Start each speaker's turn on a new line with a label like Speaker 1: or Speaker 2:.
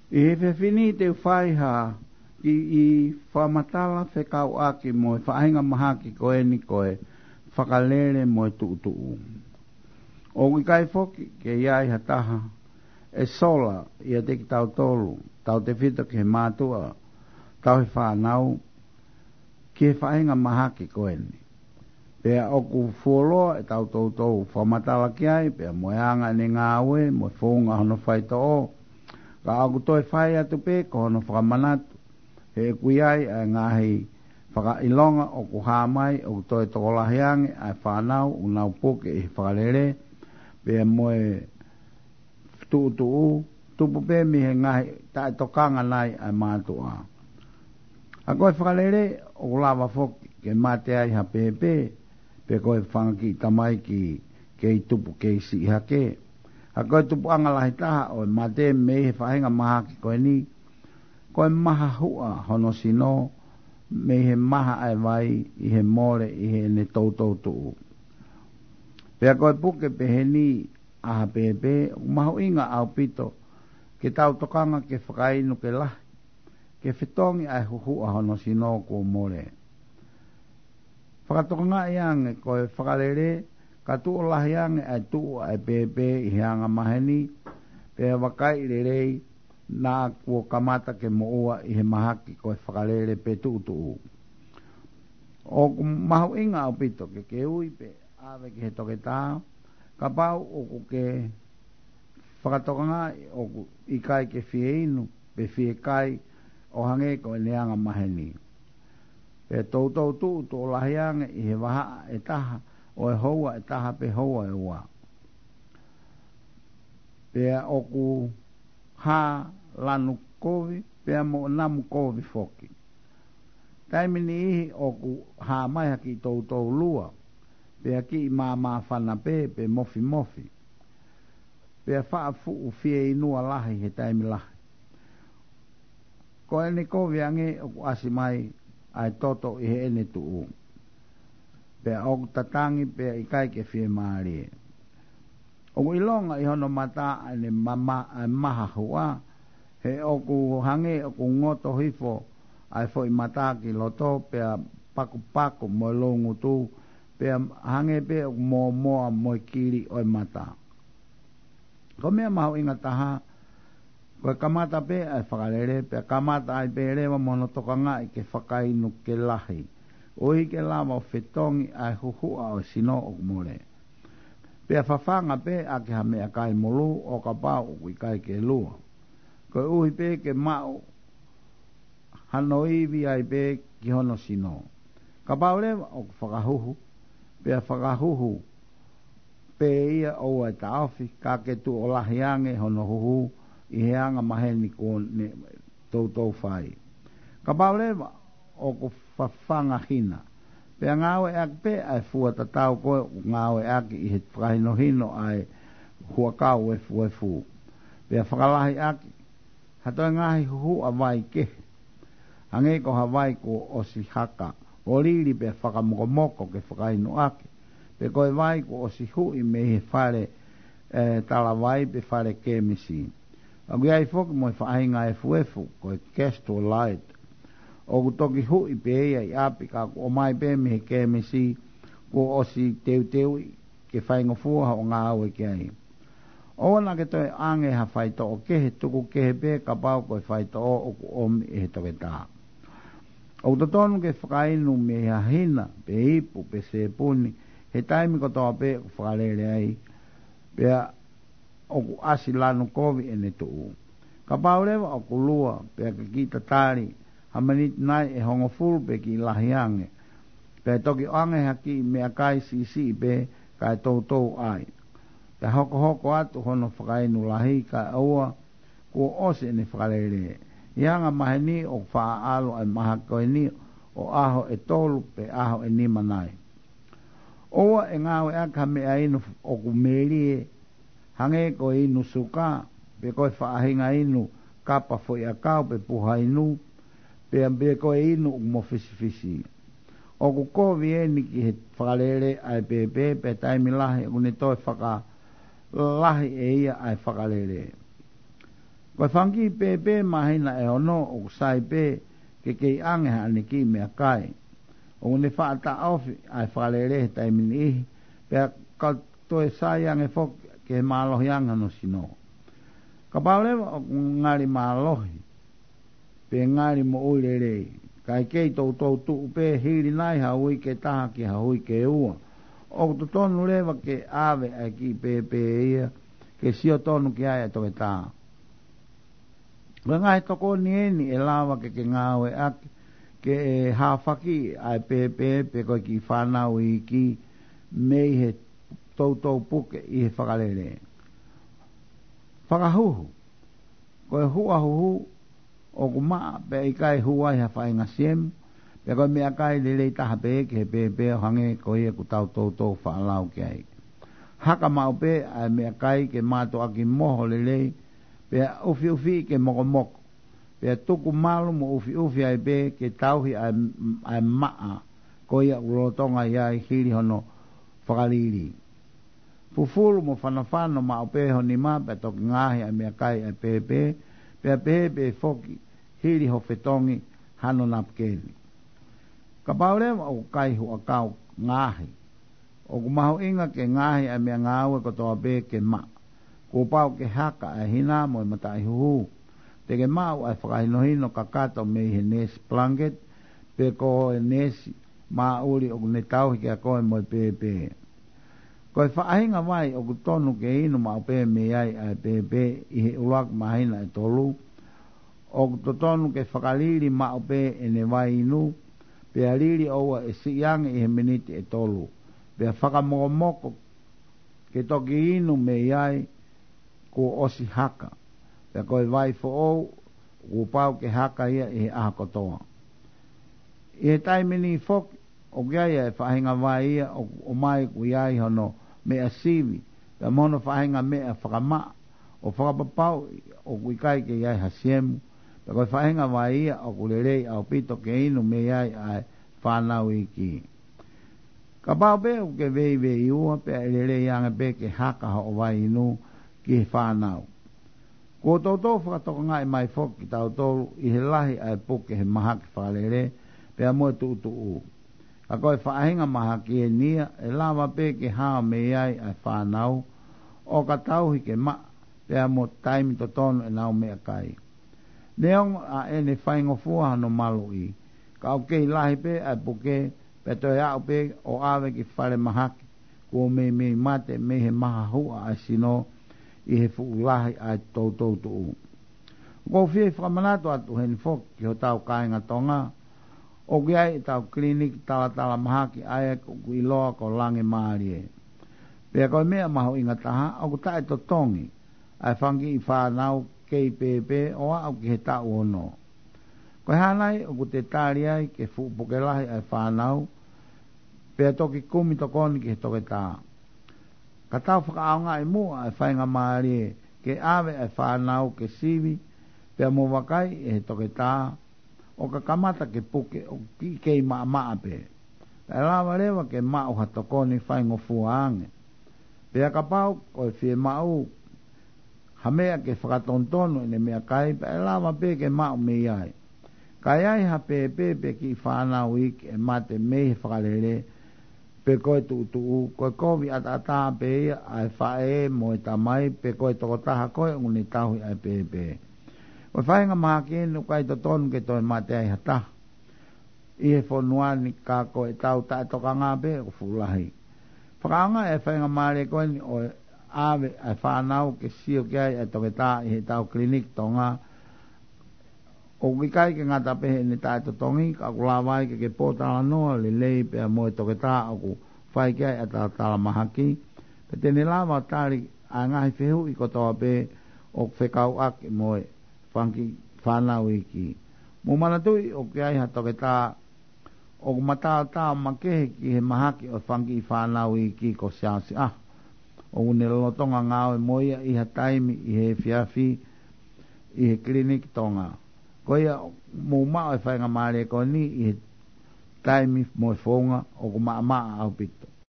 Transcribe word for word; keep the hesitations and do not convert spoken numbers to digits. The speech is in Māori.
Speaker 1: I he whewhini te whai ha i, i whamatala whekau aki mo e whainga mahaki koe ni koe whakalere mo e tuu tuu. O i kai foki ke iai hataha e sola i a teki tau tolu, tau te whita ke he mātua, tau he whanau, ki he whainga mahaki koe ni. Pea oku fuoloa e tau tau tau whamatala ki ai, pea moeanga ne ngā ue, mo e whunga hono whaita o, ka aku toi whai atu pe, ko hono whakamanatu, he kui ai a ngahi whakailonga o ku hāmai, o ku toi tokolahiange, ai whanau, unau puke i whakalere, pea moe tuu tuu, tupu pe mi he ngahi, tae tokanga nai ai mātua. A koe whakalere, o ku lava foki, ke mate ai ha pepe, pe koe whangaki tamai ki kei tupu kei si hake. A koe tupu angalahi taha o mate mei he whahenga maha ki koe ni, koe maha hua hono sino, mei he maha ai vai i he more i he ne tau tau tuu. Pea koe puke pe he ni aha pepe, mahu inga au pito, ke tau tokanga ke whakainu ke lahi, ke whitongi ai huhua hono sino ko more. Whakatokanga iange koe whakalere, ka tuu lahi ange ai tuu ai pepe i heanga maheni, pea wakai rerei nā kua kamata ke moua i he mahaki koe whakalere pe tuu tuu. O mahu inga au pito ke ke ui pe ave ke he toke tāo, ka pau o ku ke whakatokanga o ku i kai ke fie inu, pe fie kai o hange koe neanga maheni. Pe tau tau tu tu o lahiange i he waha e taha o e houa e taha pe houa e ua. Pea oku ha lanu kovi, pea mo namu kovi foki. Taimini ihi oku ha maiha ki tau tau lua, pea ki i maa maa whana pe, pe mofi mofi. Pea wha fu fie inua lahi he taimi lahi. Ko ene kovi ange oku asimai ai toto i he ene tuu. Pea oku tatangi pea i kai ke fie maari. Oku ilonga i hono mata ane mama ai maha hua. He oku hange oku ngoto hifo ai fo i mata ki loto pea paku paku mo longu tu. Pea hange pea oku moa moa mo kiri oi mata. Ko mea mahu inga taha. Koe kamata pe ai whakarere, pe kamata ai pe rewa mono toka ngai ke whakainu ke lahi. Ohi ke lama o whetongi ai huhua o sino o more. Pe a whawhanga pe a ke hamea kai molu o ka pau o kai ke lua. Koe uhi pe ke mau hano iwi ai pe ki hono sino. Ka pau rewa o whakahuhu, pe a whakahuhu pe ia o ai taofi ka ke tu o lahiange hono huhu i heanga maheni ko ne tau tau whai. Ka paulewa o ku whawhanga hina. Pea ngāwe aki pe ai fua tatau koe ngāwe aki i he whakahino hino ai hua kau e fu e fu. Pea whakalahi aki. Hatoi ngahi huhu a vai ke. Hange ko hawai ko osi haka. O liri pe whakamoko ke whakahino aki. Pe koe vai ko osi hui me he whare eh, tala vai pe whare ke misi. Aku ai foki mo whainga e fuefu ko e Castor Light. O ku toki hui pe ia i api ka o mai pe me he ke misi ko osi teu teu ke whainga fuaha o ngā aue ke ai. O na ke toi ange ha whaito o kehe tuku kehe pe ka pau ko e whaito o o ku omi e he toke tā. O ku tonu ke whakainu me he hina pe ipu pe se puni he taimi ko toa pe ku whakarere ai. Pea o ku asi lanu kovi ene tuu. Ka paurewa o ku lua pea ka kita tari hamanit nai e hongo fulu pe ki lahiange. Pea toki ange haki mea kai si si pe kai tau tau ai. Pea hoko hoko atu hono whakainu lahi ka aua ku ose ene whakarere. Ianga maheni o wha alo ai maha koe ni o aho e tolu pe aho e nima nai. Oa e ngawe aka mea inu o ku merie hange ko inu suka pe koe whaahinga inu kapa foi a kau pe puha inu pe ambe ko inu mo fisi fisi o ku kovi eni ki he whakalere ai pe pe pe taimi lahi une toi whaka lahi e ia ai whakalere Ko fangi pe pe mahina e ono o sai pe ke ke ange ane ki mea kai. O ne wha ta ofi ai whalere tai mini pe ka toe sai ange fok ke malohi anga no sino. Ka paulewa o ngari malohi pe ngari mo uirere kai kei tau tau tu pe hiri nai haui ke taha ki haui ke ua. O to tonu lewa ke ave ai ki pe pe ia ke sio tonu ki ai toke taha. Wa ngai toko ni eni e lawa ke ke ngawe ak ke e hawhaki ai pe pe pe koe ki whanau i ki mei he tau tau puke i he whakalere. Whakahuhu. Koe hua huhu o kuma pe i kai hua i ha whainga siem pe koe mea kai lelei taha pe ke he pe pe hange koe ia ku tau tau tau whaalau ke ai. Haka mau pe ai mea kai ke mato aki moho lelei pe ufi ufi ke moko moko pe tuku malu mo ufi ufi ai pe ke tauhi ai, ai maa ko ia urotonga ia i hiri hono whakaliri fufulu mo whanawhano ma o pe honi ma pe toki ngahi ai mea kai ai pe pe pe pe pe foki hiri ho whetongi hano napkeni ka paulewa o kai hua kau ngahi o kumaho inga ke ngahi ai mea ngawe ko toa pe ke maa ko pau ke haka ai hina mo matai huhu te ke mau ai whakahinohino kakato me he nesi blanket pe ko e nesi maa uri o ne tauhi ke a koe mo pe pe ko e whaahinga vai o kutonu ke inu ma o pe me ai ai pe pe i he uak mahina e tolu o kutonu ke whakaliri ma o pe e ne vai inu pe a liri oua e si iange i he miniti e tolu pe a whakamoko ke toki inu me ai ko osi haka pe koe vai fo o ku pau ke haka ia i aha kotoa i he taimini fok o kia ia e whahinga vai ia o, o mai ku iai hono mea sivi pe mono whahinga mea whakama o whakapapau o ku ikai ke iai hasiemu pe koe whahinga vai ia o ku lerei au pito ke inu me iai ai whanau iki ka pau pe o ke vei vei ua pe a lerei ange pe ke haka ho vai inu ki he whanau. Ko tautou whakatoka ngai mai whok ki tautou i he lahi ai puke he mahaki whalere pe a moe tu tu u. A koe whaahinga mahaki e nia e lawa pe ke hao me ai ai whanau o ka tauhi ke ma pe a mo taimi to tono e nau mea kai. Neong a ene whaingo fua hano malu i. Ka o kei lahi pe ai puke pe toi au pe o awe ki whare mahaki ko me me mate me he maha hua ai sino i he fuulahi ai tau tau tuu. Ko fie whakamanato atu hen fok ki ho tau kāinga tonga, o ki ai tau klinik tala tala mahaki ai ko i loa ko lange maarie. Pea koe mea maho inga taha, o ku tae to tongi, ai whangi i whanau kei pepe o au ki he tau ono. Koe hanai o ku te tāri ai ke fu pokelahi ai whanau, pea toki kumi tokoni ki he toke taa. Ka tau whakaaonga i mua e whainga maarie ke awe e whanau ke sivi pea mo wakai e he toke tā o ka kamata ke puke o ki kei maa maa pe e lawa rewa ke maa uha tokoni whaingo fuaange pea ka pau o e fie mau hamea ke whakatontonu ene mea kai pe e lawa pe ke maa me iai kai ai ha pe pe pe ki whanau ik e mate me he whakalere pe koe tu tu koe kovi ata ata pe ai fae mo e tamai pe koe toko taha koe nguni tahui ai pe pe o whainga maha ki enu kai to tonu ke toi mate ai hata i he whonuani ka koe tau tae toka ngā pe o fulahi whakaanga e whainga maare koe ni o awe ai whanau ke sio ki ai ai toke ta i he tau klinik tonga o wikai ke ngata pehe ni tae to tongi ka kulawai ke ke pōtala noa le lei pe a moe toke tā o ku whai ke ai ata tala mahaki pe tene lawa tari a ngahi whehu i kotoa pe o whekau ak i moe whanki whanau iki mo manatui o ke ai ha toke tā o ku matao tā makehe ki he mahaki o whanki whanau iki ko siasi ah o une lotonga ngāwe moia i ha taimi i he whiawhi i he klinik tonga ko ia mo mao e whainga maare ko ni i taimi mo e whonga o ko maa maa au pito.